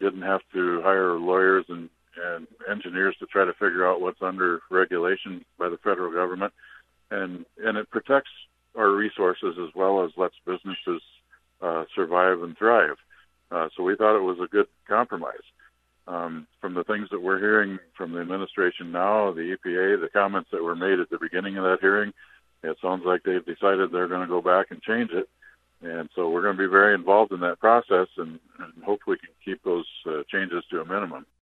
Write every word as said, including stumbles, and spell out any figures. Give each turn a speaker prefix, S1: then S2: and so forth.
S1: didn't have to hire lawyers and, and engineers to try to figure out what's under regulation by the federal government. And, and it protects our resources as well as lets businesses uh, survive and thrive. Uh, so we thought it was a good compromise. Um, from the things that we're hearing from the administration now, the E P A, the comments that were made at the beginning of that hearing, it sounds like they've decided they're going to go back and change it. And so we're going to be very involved in that process and, and hopefully can keep those uh, changes to a minimum.